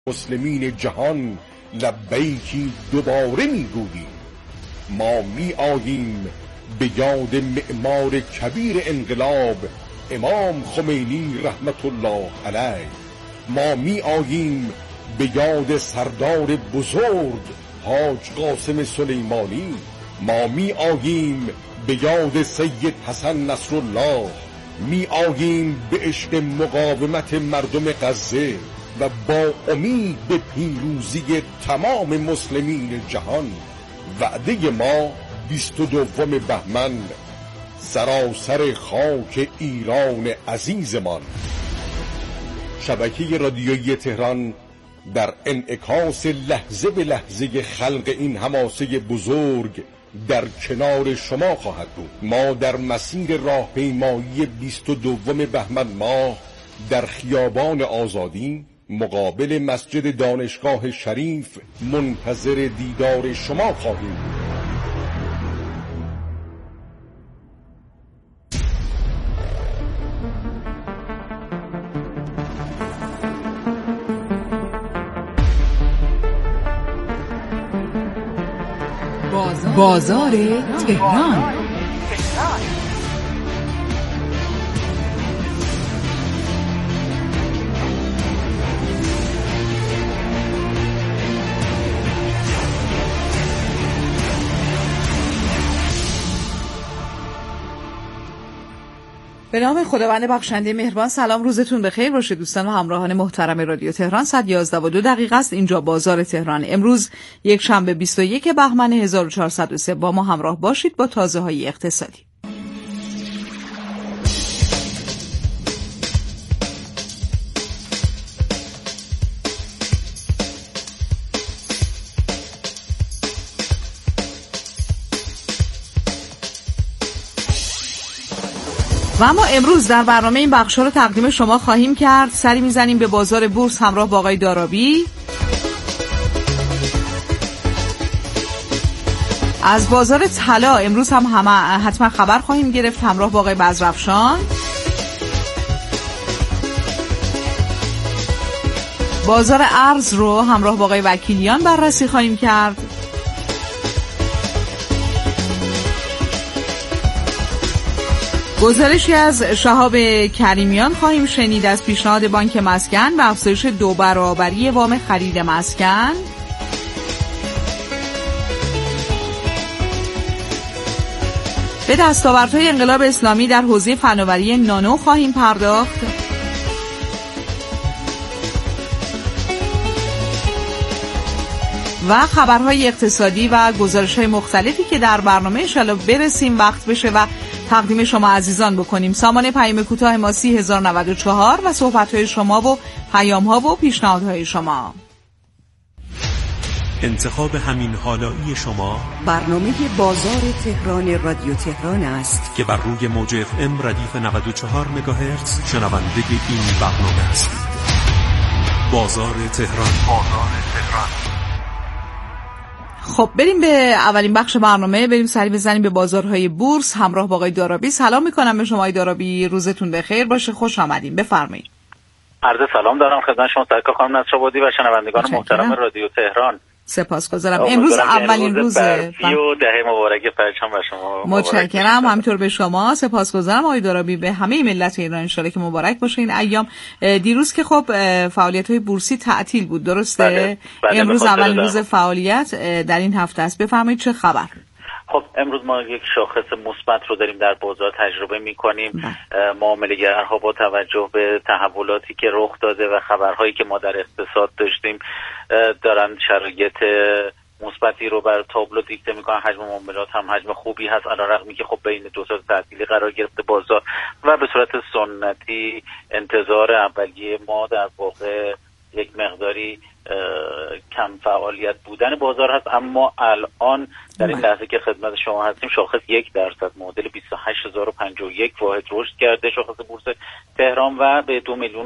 مسلمین جهان لبیکی دوباره میگوییم. ما می آییم به یاد معمار کبیر انقلاب امام خمینی رحمت الله علیه. ما می آییم به یاد سردار بزرگ حاج قاسم سلیمانی. ما می آییم به یاد سید حسن نصرالله. می آییم به عشق مقاومت مردم غزه و با امید به پیروزی تمام مسلمین جهان. وعده ما 22 بهمن، سراسر خاک ایران عزیزمان. شبکه رادیویی تهران در انعکاس لحظه به لحظه خلق این حماسه بزرگ در کنار شما خواهد بود. ما در مسیر راهپیمایی 22 بهمن ماه در خیابان آزادی مقابل مسجد دانشگاه شریف منتظر دیدار شما خواهیم بود. بازار تهران. به نام خداوند بخشنده مهربان. سلام، روزتون بخیر باشه دوستان و همراهان محترم رادیو تهران. 111:02 است. اینجا بازار تهران. امروز یک شنبه 21 بهمن 1403. با ما همراه باشید با تازه‌های اقتصادی. و اما امروز در برنامه این بخش‌ها رو تقدیم شما خواهیم کرد. سری میزنیم به بازار بورس همراه با آقای دارابی. از بازار طلا امروز هم حتما خبر خواهیم گرفت همراه با آقای بزرافشان. بازار ارز رو همراه با آقای وکیلیان بررسی خواهیم کرد. گزارشی از شهاب کریمیان خواهیم شنید از پیشنهاد بانک مسکن به افزایش 2 برابری وام خرید مسکن. به دستاوردهای انقلاب اسلامی در حوزه فناوری نانو خواهیم پرداخت. و خبرهای اقتصادی و گزارش‌های مختلفی که در برنامه انشالله برسیم وقت بشه و تقدیم شما عزیزان بکنیم. سامان پیام کوتاه ما 3094 و صحبت‌های شما و پیام‌ها و پیشنهادهای شما. انتخاب همین حالایی شما برنامه بازار تهران رادیو تهران است که بر روی موج FM ردیف 94 مگاهرتز شنونده این برنامه است. بازار تهران. خب بریم به اولین بخش برنامه. بریم سری بزنیم به بازارهای بورس همراه با آقای دارابی. سلام میکنم به شما آقای دارابی، روزتون بخیر باشه، خوش آمدین، بفرمایید. عرض سلام دارم خدمت شما سرکار خانم نصرآبادی و شنوندگان محترم رادیو تهران. سپاسگزارم. امروز اولین روز برفی و دهه مبارک پرچم بر شما. متشکرم. همینطور به شما سپاسگزارم آقای دارابی، به همه ملت ایران ان شاءالله که مبارک باشه این ایام. دیروز که خب فعالیت‌های بورسی تعطیل بود درسته؟ بله. امروز اولین روز فعالیت در این هفته است. بفرمایید چه خبر؟ خب امروز ما یک شاخص مثبت رو داریم در بازار تجربه می‌کنیم. معامله‌گرها با توجه به تحولاتی که رخ داده و خبرهایی که ما در اقتصاد داشتیم دارن شرایط مثبتی رو بر تابلو دیکته می‌کنن. حجم معاملات هم حجم خوبی هست علیرغمی که خب بین دو تا تعطیلی قرار گرفته بازار و به صورت سنتی انتظار اولیه ما در واقع یک مقداری کم فعالیت بودن بازار هست. اما الان در این لحظه که خدمت شما هستیم شاخص 1% معادل 28051 واحد رشد کرده شاخص بورس تهران و به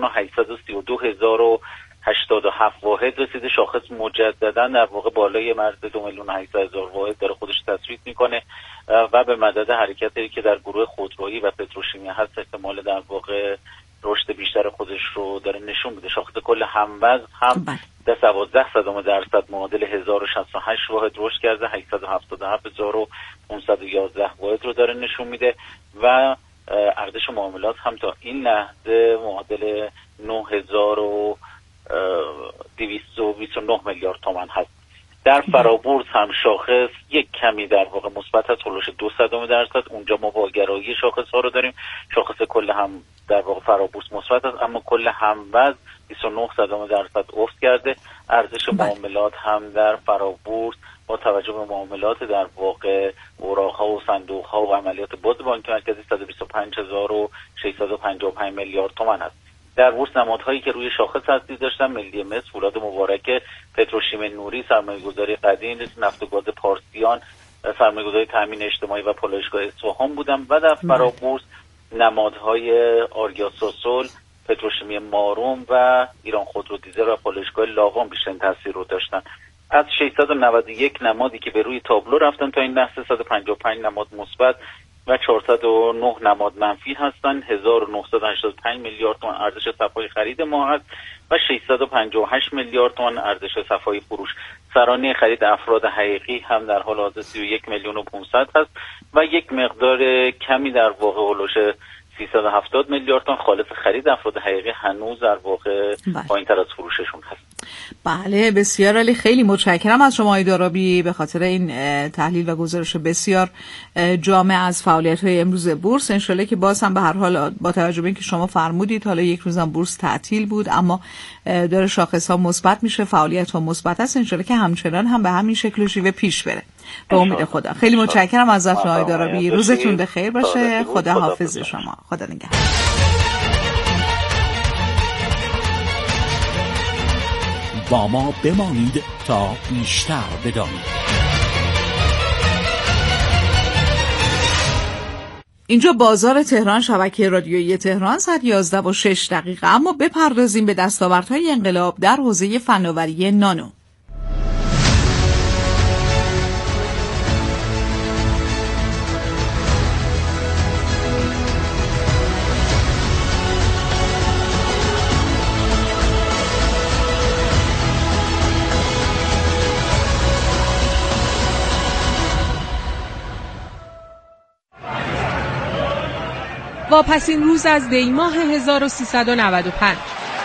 2,832,087 واحد رسیده. شاخص مجددا در واقع بالای مرز 2,800,000 واحد داره خودش تثبیت میکنه و به مدد حرکتی که در گروه خودرویی و پتروشیمی هست احتمال در واقع رشد بیشتر خودش رو داره نشون میده. شاخص کل هموزن هم 12% معادل 1068 واحد رشد کرده، 877511 واحد رو داره نشون میده و ارزش معاملات هم تا این لحظه معادل 9229 میلیارد تومان هست. در فرابورس هم شاخص یک کمی در واقع مثبت هست، هولوش 0.02%. اونجا ما با گرایی شاخص ها رو داریم. شاخص کل هم در واقع فرابورس مثبت هست، اما کل هموزن 29% افت کرده. ارزش معاملات هم در فرابورس با توجه به معاملات در واقع اوراق‌ها و صندوق‌ها و عملیات باز بانک مرکزی 125655 میلیارد تومان است. در بورس نمادهایی که روی شاخص اصلی داشتن ملی مصر، فولاد مبارک، پتروشیم نوری، سرمایه‌گذاری قدیم، نفت و گاز پارسیان، سرمایه‌گذاری تامین اجتماعی و پالایشگاه اصفهان بودن و در فرابورس نمادهای آریا سوسول، پتروشیمی ماروم و ایران خودرو دیزل و پالایشگاه لاوان بیشترین تاثیر رو داشتن. از 691 نمادی که به روی تابلو رفتن تا این لحظه 155 نماد مثبت و 409 نماد منفی هستند. 1985 میلیارد تومان ارزش صفای خرید ما هست و 658 میلیارد تومان ارزش صفای فروش. سرانه خرید افراد حقیقی هم در حال حاضر 31 میلیون و 500 هست و یک مقدار کمی در واقع هولوش 370 میلیارد تومان خالص خرید افراد حقیقی هنوز در واقع پایین‌تر از فروششون هست. بله بسیار عالی، خیلی متشکرم از شما آقای دارابی به خاطر این تحلیل و گزارش بسیار جامع از فعالیت‌های امروز بورس. انشالله که باز هم به هر حال با توجه به اینکه شما فرمودید حالا یک روزم بورس تعطیل بود اما داره شاخص‌ها مثبت میشه، فعالیت‌ها مثبت است، انشالله که همچنان هم به همین شکل و شیوه پیش بره به امید خدا. خیلی متشکرم ازتون آقای دارابی، روزتون بخیر باشه، خدا حافظ شما، خدا نگهدار. با ما بمانید تا بیشتر بدانید. اینجا بازار تهران، شبکه رادیویی تهران، 11:06. اما بپردازیم به دستاوردهای انقلاب در حوزه فناوری نانو. واپسین روز از دی ماه 1395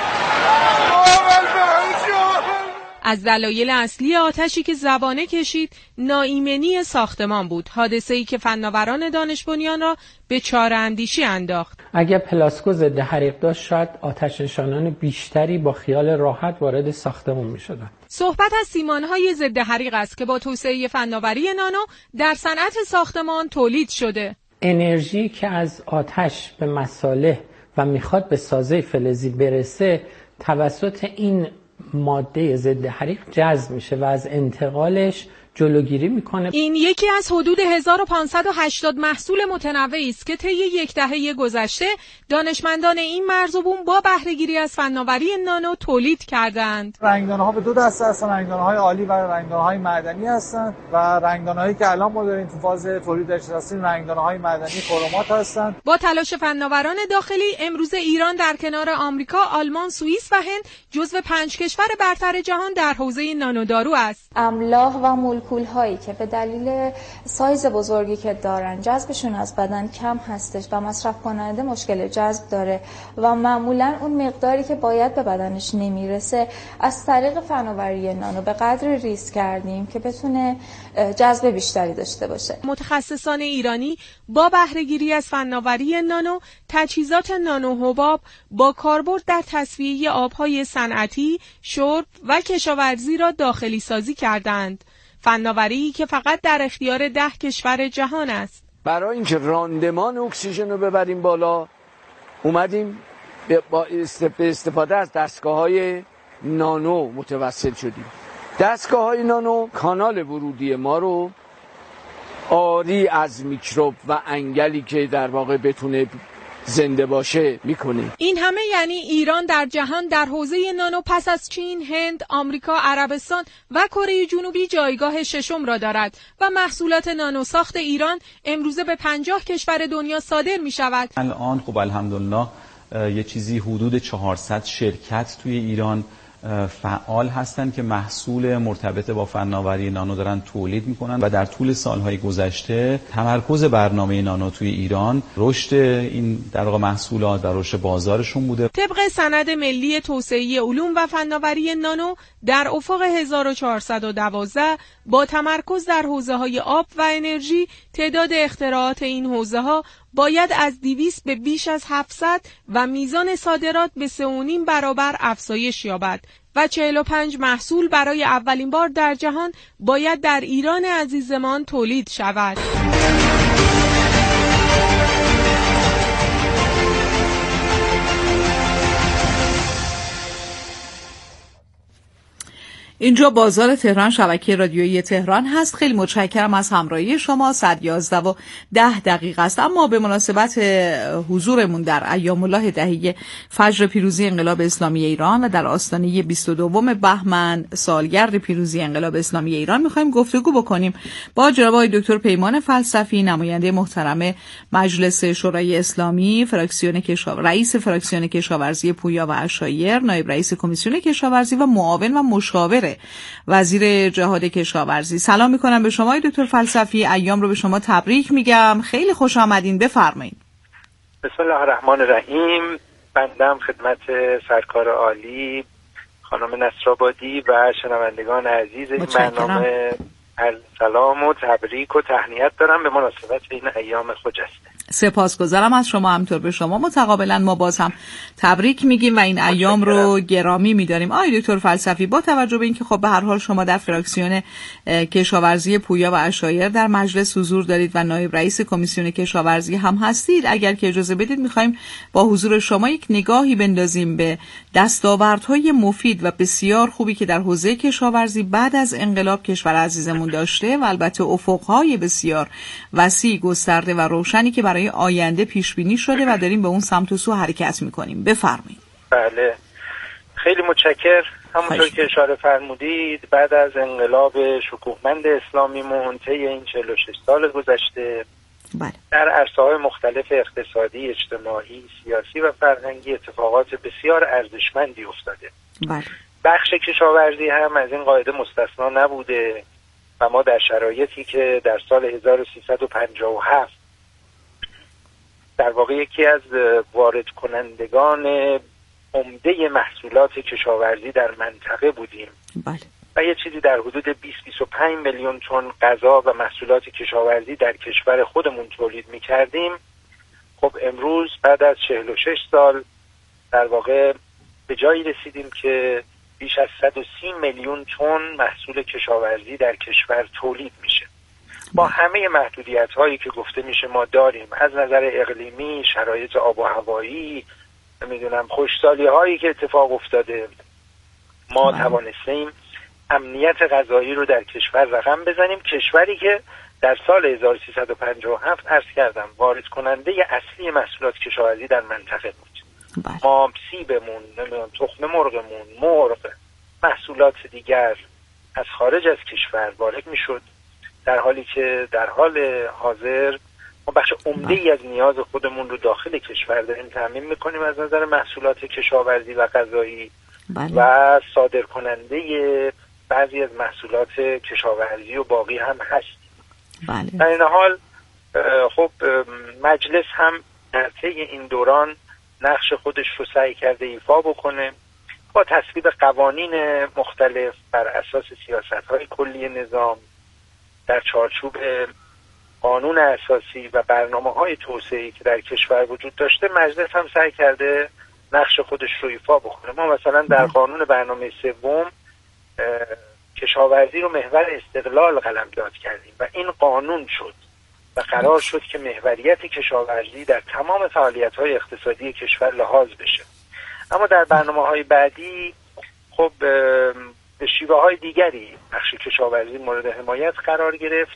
از دلایل اصلی آتشی که زبانه کشید ناایمنی ساختمان بود، حادثه‌ای که فناوران دانش بنیان را به چاره‌اندیشی انداخت. اگر پلاسکو ضد حریق داشت شاید آتش نشانان بیشتری با خیال راحت وارد ساختمان می‌شدند. صحبت از سیمان‌های ضد حریق است که با توسعه فناوری نانو در صنعت ساختمان تولید شده. انرژی که از آتش به مصالح و میخواد به سازه فلزی برسه توسط این ماده ضد حریق جذب میشه و از انتقالش جلوگیری میکنه. این یکی از حدود 1580 محصول متنوعی است که طی یک دهه گذشته دانشمندان این مرز و بوم با بهره‌گیری از فناوری نانو تولید کردند. رنگدانه‌ها به دو دسته هستن، رنگدانه‌های عالی و رنگدانه‌های معدنی هستند و رنگدانه‌هایی که الان ما داریم تو فاز تولیدش هستیم رنگدانه‌های معدنی کرومات هستند. با تلاش فناوران داخلی امروز ایران در کنار آمریکا، آلمان، سوئیس و هند جزو 5 کشور برتر جهان در حوزه نانودارو است. املاح و مولکول هایی که به دلیل سایز بزرگی که دارن جذبشون از بدن کم هستش و مصرف کننده مشکل جذب داره و معمولا اون مقداری که باید به بدنش نمیرسه، از طریق فناوری نانو به قدر ریسک کردیم که بتونه جذب بیشتری داشته باشه. متخصصان ایرانی با بهره‌گیری از فناوری نانو، تجهیزات نانو حباب با کاربرد در تصفیه آبهای صنعتی، شرب و کشاورزی را داخلی سازی کردند. فناوری که فقط در اختیار 10 کشور جهان است. برای اینکه راندمان اکسیژن رو ببریم بالا، اومدیم با استفاده از دستگاه‌های نانو متوسل شدیم. دستگاه‌های نانو کانال ورودی ما رو عاری از میکروب و انگلی که در واقع بتونه زنده باشه میکنه. این همه یعنی ایران در جهان در حوزه نانو پس از چین، هند، آمریکا، عربستان و کره جنوبی جایگاه ششم را دارد و محصولات نانو ساخت ایران امروزه به 50 کشور دنیا صادر می شود. الان خب الحمدلله یه چیزی حدود 400 شرکت توی ایران فعال هستن که محصول مرتبط با فناوری نانو دارن تولید میکنن و در طول سالهای گذشته تمرکز برنامه نانو توی ایران رشد این در واقع محصولات و رشد بازارشون بوده. طبق سند ملی توسعه علوم و فناوری نانو در افق 1412 با تمرکز در حوزه‌های آب و انرژی تعداد اختراعات این حوزه‌ها باید از 200 به بیش از 700 و میزان صادرات به 3.5 برابر افزایش یابد و 45 محصول برای اولین بار در جهان باید در ایران عزیزمان تولید شود. اینجا بازار تهران، شبکه رادیویی تهران هست. خیلی متشکرم از همراهی شما. 11:10 است. اما به مناسبت حضورمون در ایام الله دهه فجر پیروزی انقلاب اسلامی ایران و در آستانه 22 بهمن سالگرد پیروزی انقلاب اسلامی ایران می‌خوایم گفتگو بکنیم با جناب آقای دکتر پیمان فلسفی، نماینده محترم مجلس شورای اسلامی، رئیس فراکسیون کشاورزی پویا و عشایر، نایب رئیس کمیسیون کشاورزی و معاون و مشاور وزیر جهاد کشاورزی. سلام میکنم به شما دکتر فلسفی، ایام رو به شما تبریک میگم. خیلی خوش آمدین، بفرمایید. بسم الله الرحمن الرحیم. بندم خدمت سرکار عالی خانم نصرآبادی و شنوندگان عزیز این برنامه سلام و تبریک و تهنیت دارم به مناسبت این ایام خجسته. سپاسگزارم از شما، همطور به شما متقابلا ما باز هم تبریک میگیم و این ایام رو گرامی میداریم. آقای دکتر فلسفی، با توجه به اینکه خب به هر حال شما در فراکسیون کشاورزی پویا و عشایر در مجلس حضور دارید و نایب رئیس کمیسیون کشاورزی هم هستید، اگر که اجازه بدید میخوایم با حضور شما یک نگاهی بندازیم به دستاوردهای مفید و بسیار خوبی که در حوزه کشاورزی بعد از انقلاب کشور عزیزمون داشته و البته افقهای بسیار وسیع، گسترده و روشنی که برای آینده پیش بینی شده و داریم به اون سمت و سو حرکت میکنیم. بفرمایید. بله، خیلی متشکر. همونطور که اشاره فرمودید، بعد از انقلاب شکوهمند اسلامیمون طی این 46 سال گذشته در عرصه‌های مختلف اقتصادی، اجتماعی، سیاسی و فرهنگی اتفاقات بسیار ارزشمندی افتاده. بخش کشاورزی هم از این قاعده مستثنا نبوده و ما در شرایطی که در سال 1357 در واقع یکی از وارد کنندگان عمده محصولات کشاورزی در منطقه بودیم و یه چیزی در حدود 20-25 میلیون تن غذا و محصولات کشاورزی در کشور خودمون تولید می‌کردیم. خب امروز بعد از 46 سال در واقع به جایی رسیدیم که بیش از 130 میلیون تن محصول کشاورزی در کشور تولید میشه. با همه محدودیت‌هایی که گفته میشه ما داریم، از نظر اقلیمی، شرایط آب و هوایی، نمیدونم خشکسالی‌هایی که اتفاق افتاده، ما توانستیم امنیت غذایی رو در کشور رقم بزنیم. کشوری که در سال 1357 عرض کردم وارد کننده اصلی محصولات کشاورزی در منطقه بود. ما سیبمون، نمیدونم تخم مرغمون، مرغ، محصولات دیگر از خارج از کشور وارد میشد، در حالی که در حال حاضر ما بخش عمده‌ای از نیاز خودمون رو داخل کشور داریم تامین میکنیم از نظر محصولات کشاورزی و غذایی و صادر کننده بعضی از محصولات کشاورزی و باقی هم هستیم. در این حال خب مجلس هم در طی این دوران نقش خودش رو سعی کرده ایفا بکنه با تصویب قوانین مختلف بر اساس سیاست‌های کلی نظام در چارچوب قانون اساسی و برنامه‌های توسعه‌ای که در کشور وجود داشته. مجلس هم سعی کرده نقش خودش رو ایفا بکنه. ما مثلا در قانون برنامه سوم کشاورزی رو محور استقلال قلمداد کردیم و این قانون شد و قرار شد که محوریت کشاورزی در تمام فعالیت‌های اقتصادی کشور لحاظ بشه. اما در برنامه‌های بعدی خب به شیوه‌های دیگری بخش کشاورزی مورد حمایت قرار گرفت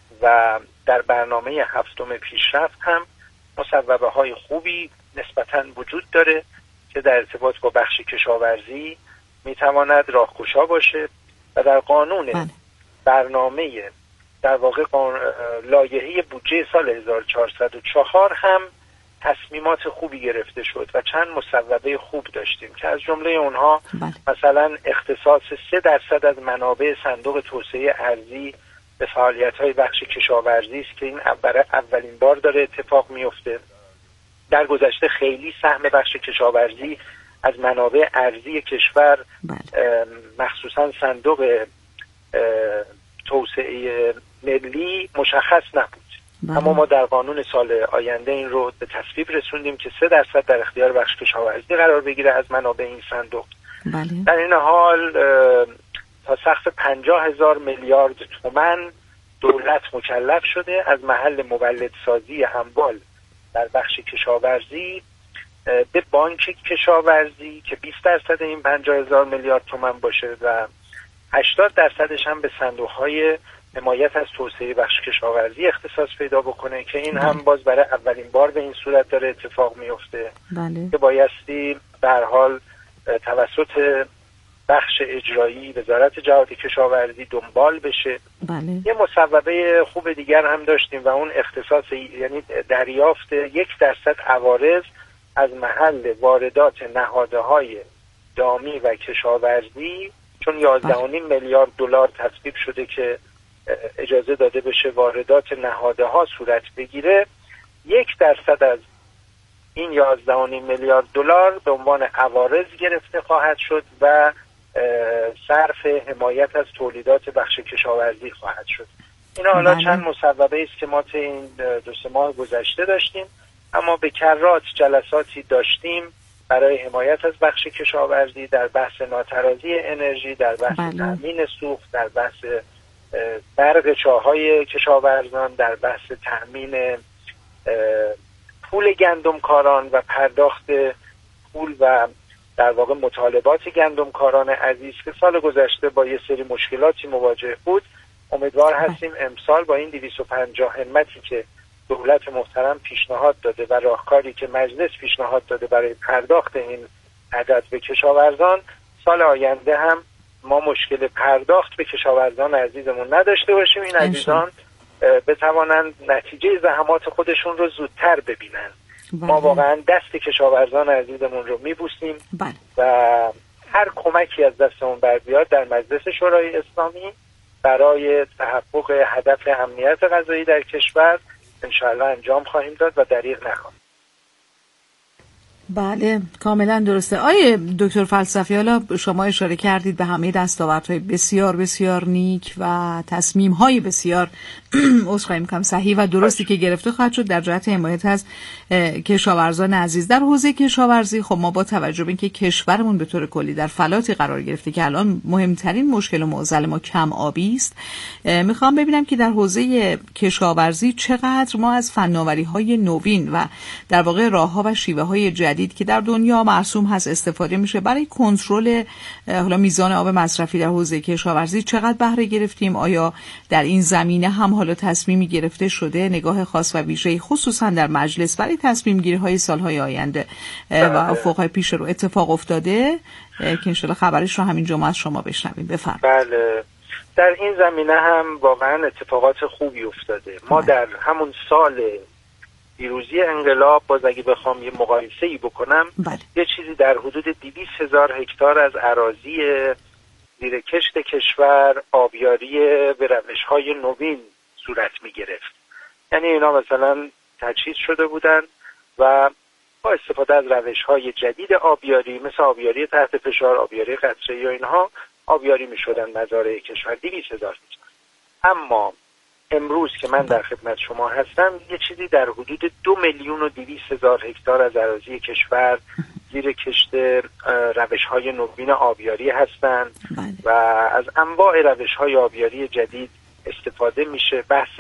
و در برنامه 7 پیشرفت هم مصوبه‌های خوبی نسبتاً وجود داره که در ارتباط با بخش کشاورزی میتواند راهگشا باشه و در قانون برنامه در واقع لایحه بودجه سال 1404 هم تصمیمات خوبی گرفته شد و چند مصوبه خوب داشتیم که از جمله اونها مثلا اختصاص 3% از منابع صندوق توسعه ارضی به فعالیت‌های بخش کشاورزی است که این اولین بار داره اتفاق میفته. در گذشته خیلی سهم بخش کشاورزی از منابع ارضی کشور مخصوصا صندوق توسعه ملی مشخص نبود. اما ما در قانون سال آینده این رو به تصویب رسوندیم که 3% در اختیار بخش کشاورزی قرار بگیره از منابع این صندوق. در این حال تا سقف 50,000 میلیارد تومان دولت مکلف شده از محل مولدسازی اموال در بخش کشاورزی به بانک کشاورزی که 20% این 50,000 میلیارد تومان باشه و 80% هم به صندوق‌های حمایت از توسعه بخش کشاورزی اختصاص پیدا بکنه که این هم باز برای اولین بار به این صورت داره اتفاق میفته که بایستی به هر حال توسط بخش اجرایی وزارت جهاد کشاورزی دنبال بشه. یه مصوبه خوب دیگر هم داشتیم و اون اختصاص یعنی دریافت 1% عوارض از محل واردات نهادهای دامی و کشاورزی، چون 11.5 میلیارد دلار تصویب شده که اجازه داده بشه واردات نهادها صورت بگیره. 1% از این 11.5 میلیارد دلار به عنوان عوارض گرفته خواهد شد و صرف حمایت از تولیدات بخش کشاورزی خواهد شد. این حالا چند مصوبه است که ما تا این 2-3 ماه گذشته داشتیم، اما به کرات جلساتی داشتیم برای حمایت از بخش کشاورزی در بحث ناترازی انرژی، در بحث تامین سوخت، در بحث برق چاهای کشاورزان، در بحث تامین پول گندمکاران و پرداخت پول و در واقع مطالبات گندمکاران عزیز که سال گذشته با یه سری مشکلاتی مواجه بود. امیدوار هستیم امسال با این 250 همتی که دولت محترم پیشنهاد داده و راهکاری که مجلس پیشنهاد داده برای پرداخت این عدد به کشاورزان، سال آینده هم ما مشکل پرداخت به کشاورزان عزیزمون نداشته باشیم. این عزیزان بتوانند نتیجه زحمات خودشون رو زودتر ببینن. ما واقعا دست کشاورزان عزیزمون رو میبوسیم و هر کمکی از دستمون بر بیاد در مجلس شورای اسلامی برای تحقق هدف امنیت غذایی در کشور انشاءالله انجام خواهیم داد و دریغ نخواهیم. بله کاملا درسته. آیه دکتر فلسفی، حالا شما اشاره کردید به همه دستاوردهای بسیار بسیار نیک و تصمیم‌های بسیار عذرخواهی می‌کنم صحیح و درستی که گرفته خواهد شد در جهت حمایت از کشاورزان عزیز. در حوزه کشاورزی خب ما با توجه به اینکه کشورمون به طور کلی در فلاتی قرار گرفته که الان مهمترین مشکل و معضل ما کم آبی است، میخوام ببینم که در حوزه کشاورزی چقدر ما از فناوری‌های نوین و در واقع راه‌ها و شیوه‌های جدید که در دنیا مرسوم هست استفاده میشه برای کنترل حالا میزان آب مصرفی در حوزه کشاورزی چقدر بهره گرفتیم؟ آیا در این زمینه هم حالا تصمیمی گرفته شده، نگاه خاص و ویژه‌ای خصوصا در مجلس برای تصمیم گیری های سالهای آینده و افقهای پیش رو اتفاق افتاده که انشالله خبرش رو همین جمعه از شما بشنویم؟ بفرمایید. بله، در این زمینه هم واقعا اتفاقات خوبی افتاده. ما در همون سال پیروزی انقلاب باز اگه بخوام یه مقایسه‌ای بکنم یه چیزی در حدود 200,000 هکتار از اراضی زیر کشت کشور آبیاری به روش‌های نوین صورت می‌گرفت. یعنی اینا مثلا تجهیز شده بودن و با استفاده از روش‌های جدید آبیاری مثل آبیاری تحت فشار، آبیاری قطره‌ای و اینها آبیاری می‌شدن مزارع کشور 200,000 هکتار. اما امروز که من در خدمت شما هستم یه چیزی در حدود 2,200,000 هکتار از اراضی کشور زیر کشت روش‌های نوین آبیاری هستند و از انواع روش‌های آبیاری جدید استفاده میشه. بحث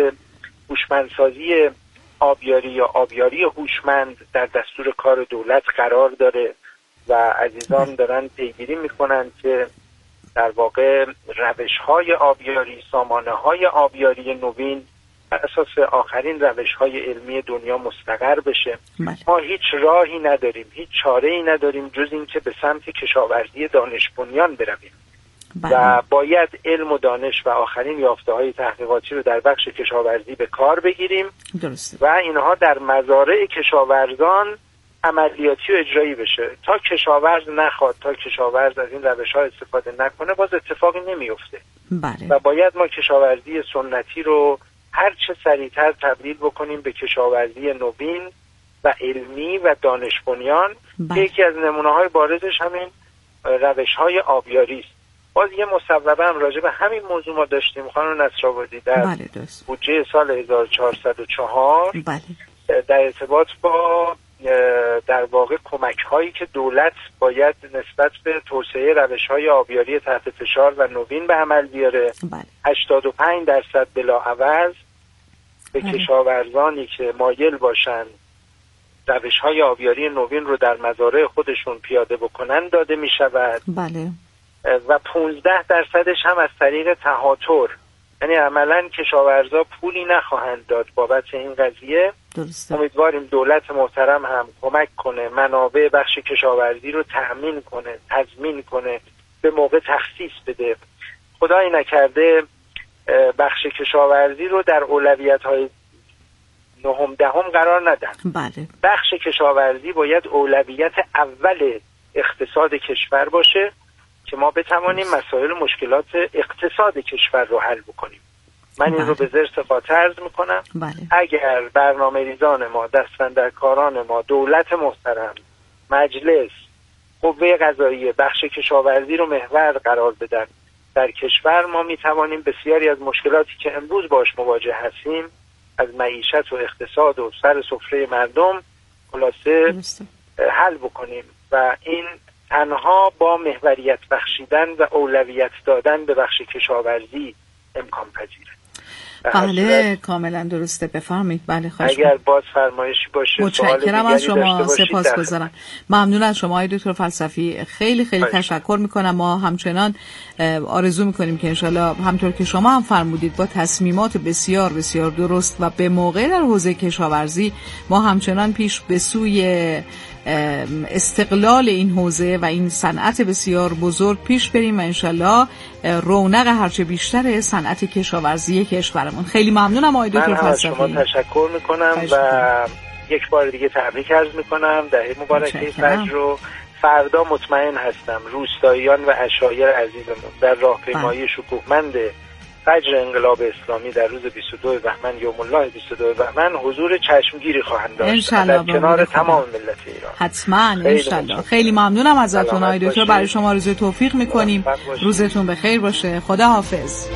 هوشمندسازی آبیاری یا آبیاری هوشمند در دستور کار دولت قرار داره و عزیزان دارن پیگیری میکنن که در واقع روش‌های آبیاری، سامانه‌های آبیاری نوین بر اساس آخرین روش‌های علمی دنیا مستقر بشه. ما هیچ راهی نداریم، هیچ چاره‌ای نداریم جز این که به سمت کشاورزی دانش بنیان برویم. و باید علم و دانش و آخرین یافته‌های تحقیقاتی رو در بخش کشاورزی به کار بگیریم. درسته. و اینها در مزارع کشاورزان عملیاتی و اجرایی بشه. تا کشاورز نخواد، تا کشاورز از این روش‌ها استفاده نکنه، باز اتفاقی نمیفته. بله. و باید ما کشاورزی سنتی رو هر چه سریعتر تبدیل بکنیم به کشاورزی نوین و علمی و دانش بنیان. یکی از نمونه‌های بارزش همین روش‌های آبیاری است. باز یه مصوبه هم راجع به همین موضوع ما داشتیم خانم نصرآبادی در بودجه سال 1404 در ارتباط با در واقع کمک هایی که دولت باید نسبت به توسعه روش های آبیاری تحت فشار و نوین به عمل بیاره. 85% بلاعوض به کشاورزانی که مایل باشن روش های آبیاری نوین رو در مزارع خودشون پیاده بکنن داده می شود. و 15% هم از طریق تهاتر، یعنی عملا کشاورزا پولی نخواهند داد بابت این قضیه. امیدواریم دولت محترم هم کمک کنه، منابع بخش کشاورزی رو تأمین کنه، تضمین کنه، به موقع تخصیص بده. خدایی نکرده بخش کشاورزی رو در اولویت‌های 9 10 قرار ندن. بخش کشاورزی باید اولویت اول اقتصاد کشور باشه که ما بتوانیم مسائل و مشکلات اقتصاد کشور رو حل بکنیم. من این رو به ذرس قاطع عرض میکنم. اگر برنامه ریزان ما، دست‌اندرکاران ما، دولت محترم، مجلس، قوه قضاییه بخش کشاورزی رو محور قرار بدن در کشور، ما میتوانیم بسیاری از مشکلاتی که امروز باش مواجه هستیم از معیشت و اقتصاد و سر سفره مردم خلاصه حل بکنیم. و این تنها با محوریت بخشیدن و اولویت دادن به بخش کشاورزی امکان پذیره. بله کاملا درسته. بفرمایید. بله خواهش اگر باز فرمایشی باشه متشکرم از شما، سپاسگزارم. ممنون از شما آقای دکتر فلسفی، خیلی تشکر میکنم. ما همچنان آرزو میکنیم که انشالله همطور که شما هم فرمودید با تصمیمات بسیار بسیار درست و به موقع در حوزه کشاورزی ما همچنان پیش به سوی استقلال این حوزه و این صنعت بسیار بزرگ پیش بریم و انشالله رونق هرچه بیشتر صنعت کشاورزی کشورمون. خیلی ممنونم آقای دکتر فلسفی. من از شما تشکر میکنم و یک بار دیگه تبریک عرض میکنم. دهه مبارکه فجر رو. فردا مطمئن هستم روستاییان و عشایر عزیزمون در راهپیمایی شکوهمند فجر انقلاب اسلامی در روز 22 بهمن یوم الله 22 بهمن حضور چشمگیری خواهند داشت در کنار تمام ملت ایران. حتما انشالله. خیلی ممنونم ازتون آقای دکتر. برای شما آرزوی توفیق میکنیم. روزتون بخیر باشه. خدا حافظ.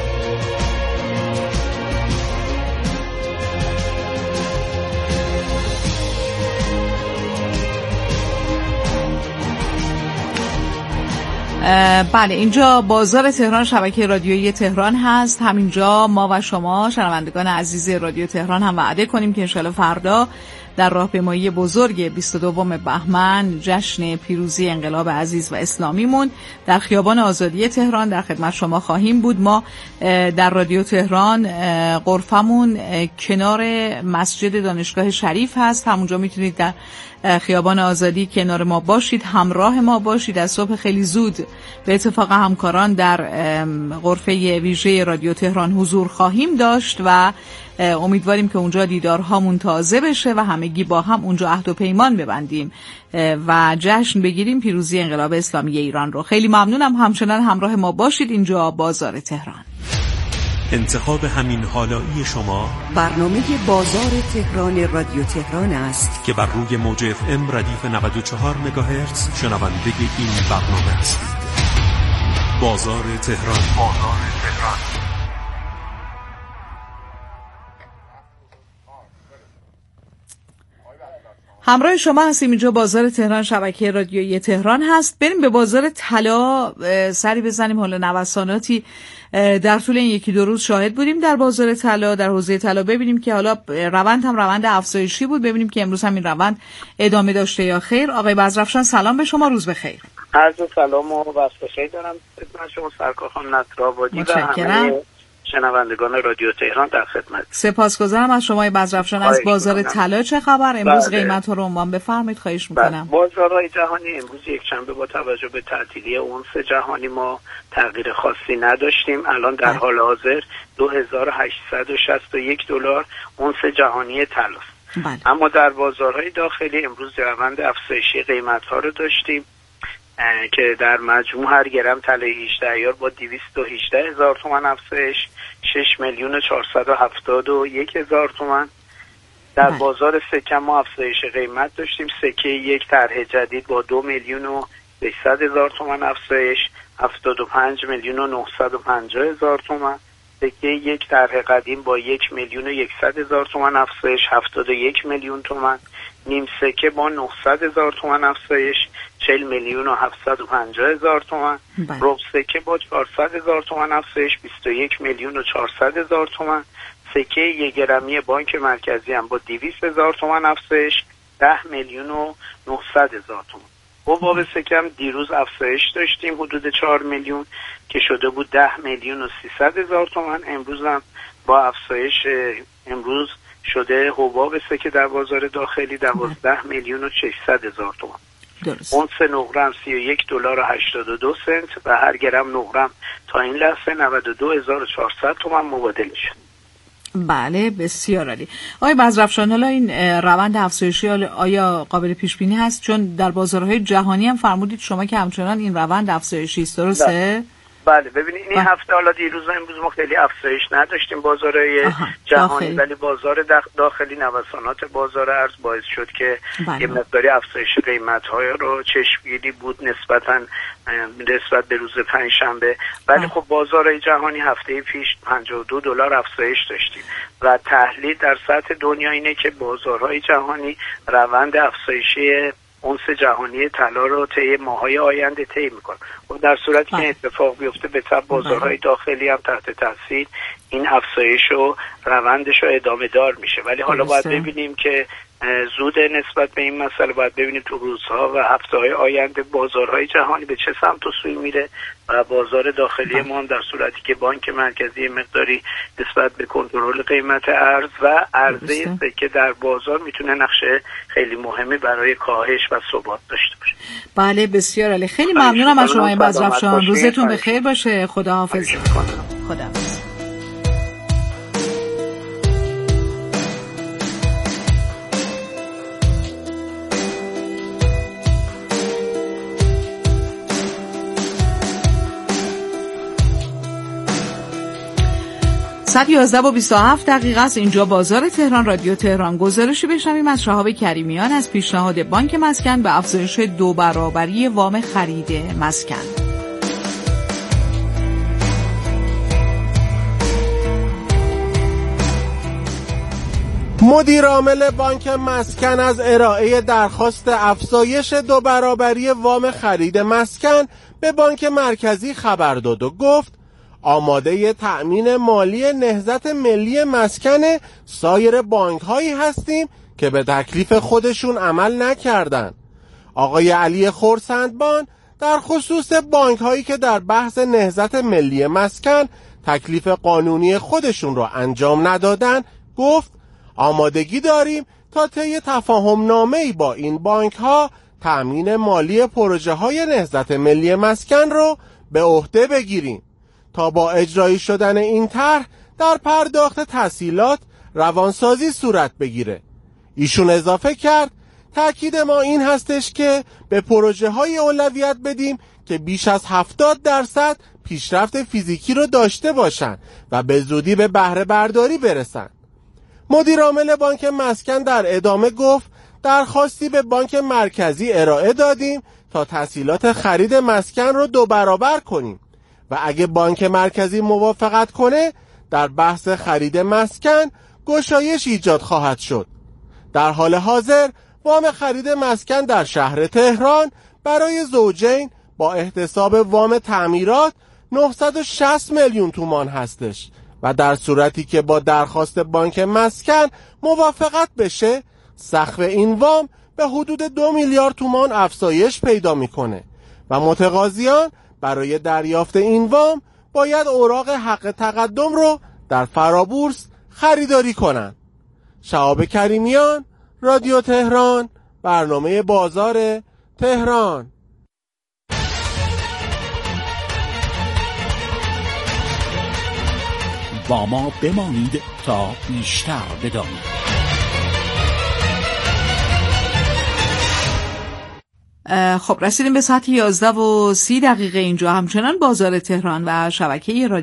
بله اینجا بازار تهران، شبکه رادیویی تهران هست. همینجا ما و شما شنوندگان عزیز رادیو تهران هم وعده کنیم که انشالله فردا در راهپیمایی بزرگ 22 بهمن جشن پیروزی انقلاب عزیز و اسلامیمون در خیابان آزادی تهران در خدمت شما خواهیم بود. ما در رادیو تهران غرفمون کنار مسجد دانشگاه شریف هست. همونجا میتونید در خیابان آزادی کنار ما باشید، همراه ما باشید. از صبح خیلی زود به اتفاق همکاران در غرفه ویژه رادیو تهران حضور خواهیم داشت و امیدواریم که اونجا دیدارهامون تازه بشه و همگی با هم اونجا عهد و پیمان ببندیم و جشن بگیریم پیروزی انقلاب اسلامی ایران رو. خیلی ممنونم همچنان همراه ما باشید. اینجا بازار تهران. انتخاب همین حالایی شما برنامه بازار تهران رادیو تهران است که بر روی موج FM ردیف 94 مگاهرتز شنونده این برنامه هستید. بازار تهران. همراه شما هستیم. اینجا بازار تهران، شبکه رادیویی تهران هست. بریم به بازار طلا سری بزنیم. حالا نوساناتی در طول این یکی دو روز شاهد بودیم در بازار طلا، در حوزه طلا. ببینیم که حالا روند هم روند افزایشی بود. ببینیم که امروز هم این روند ادامه داشته یا خیر. آقای بزرافشان سلام به شما، روز بخیر. عرض سلام و وقت بخیر دارم خدمت شما سرکار خانم نصرآبادی و همه شنوندگان رادیو تهران در خدمت. سپاسگزارم از شما بزرفشان. از بازار طلا چه خبر؟ امروز قیمت رو عنوان بفرمایید خواهش میکنم. بازارهای جهانی امروز یک شنبه با توجه به تعطیلی اونس جهانی ما تغییر خاصی نداشتیم. الان در حال حاضر 2861 دلار اونس جهانی طلاست. اما در بازارهای داخلی امروز روند افزایشی قیمت‌ها رو داشتیم که در مجموع هر گرم طلای 18 ایار با 218,000 تومان افزایش 6,471,000 تومان. در بازار سکه ما افزایش قیمت داشتیم. سکه یک طرح جدید با 2,600,000 تومان افزایش 75,950,000 تومان. سکه یک طرح قدیم با 1,100,000 تومان افزایش 71 میلیون تومان. نیم سکه با 900,000 تومان افزایش 40,750,000 تومان. ربع سکه با 400,000 تومان افزایش 21,400,000 تومان. سکه یک گرمی بانک مرکزی هم با 200,000 تومان افزایش 10,900,000 تومان. حباب سکه هم دیروز افزایش داشتیم حدود 4 میلیون که شده بود 10,300,000 تومان. امروز هم با افزایش امروز شده حباب سکه در بازار داخلی 12,600,000 تومان. اونس نقره هم 31 دلار و 82 سنت و هر گرم نقره تا این لحظه 92,400 تومان مبادله شد. بله بسیار عالی. آقای بزرفشان، حالا این روند افزایشی آیا قابل پیش بینی هست؟ چون در بازارهای جهانی هم فرمودید شما که همچنان این روند افزایشی است، درسته؟ بله ببینید این هفته حالا دیروز و امروز ما خیلی افزایش نداشتیم بازارهای جهانی، ولی بازار داخلی نوسانات بازار ارز باعث شد که یه مقداری افزایش قیمت‌های رو چشمگیری بود نسبت به روز پنجشنبه. ولی خب بازارهای جهانی هفته پیش 52 دلار افزایش داشتیم و تحلیل در سطح دنیا اینه که بازارهای جهانی روند افزایشی اونس جهانی طلا رو طی ماهای آینده طی میکنه و در صورتی که اتفاق بیفته به طب بازارهای داخلی هم تحت تاثیر این افزایش و روندش رو ادامه دار میشه. ولی حالا باید ببینیم که زود نسبت به این مسئله باید ببینیم تو روزها و هفته‌های آینده بازارهای جهانی به چه سمت و سوی میره و بازار داخلی ما هم در صورتی که بانک مرکزی مقداری نسبت به کنترل قیمت ارز و عرضه سکه در بازار میتونه نقش خیلی مهمی برای کاهش و ثبات داشته باشه. بله بسیار عالی. خیلی ممنونم از شما بزرفشان. روزتون بخیر باشه. خداحافظ. خداحافظ. ساعت 11:27 است. اینجا بازار تهران، رادیو تهران. گزارشی بشنویم از شهاب کریمیان از پیشنهاد بانک مسکن به افزایش 2 برابری وام خرید مسکن. مدیر عامل بانک مسکن از ارائه درخواست افزایش 2 برابری وام خرید مسکن به بانک مرکزی خبر داد و گفت آماده تأمین مالی نهضت ملی مسکن سایر بانک هایی هستیم که به تکلیف خودشون عمل نکردن. آقای علی خرسندبان در خصوص بانک هایی که در بحث نهضت ملی مسکن تکلیف قانونی خودشون رو انجام ندادن گفت آمادگی داریم تا طی تفاهم نامه‌ای با این بانک ها تأمین مالی پروژه های نهضت ملی مسکن رو به عهده بگیریم تا با اجرایی شدن این طرح در پرداخت تسهیلات روانسازی صورت بگیره. ایشون اضافه کرد تأکید ما این هستش که به پروژه های اولویت بدیم که بیش از 70% پیشرفت فیزیکی رو داشته باشن و به زودی به بهره برداری برسن. مدیر عامل بانک مسکن در ادامه گفت درخواستی به بانک مرکزی ارائه دادیم تا تسهیلات خرید مسکن رو 2 برابر کنیم و اگه بانک مرکزی موافقت کنه در بحث خرید مسکن گشایش ایجاد خواهد شد. در حال حاضر وام خرید مسکن در شهر تهران برای زوجین با احتساب وام تعمیرات 960 میلیون تومان هستش و در صورتی که با درخواست بانک مسکن موافقت بشه سقف این وام به حدود 2 میلیارد تومان افزایش پیدا میکنه و متقاضیان برای دریافت این وام باید اوراق حق تقدم رو در فرابورس خریداری کنن. شهاب کریمیان، رادیو تهران، برنامه بازار تهران. با ما بمانید تا بیشتر بدانید. خب رسیدیم به ساعت 11:30 اینجا همچنان بازار تهران و شبکه رادیو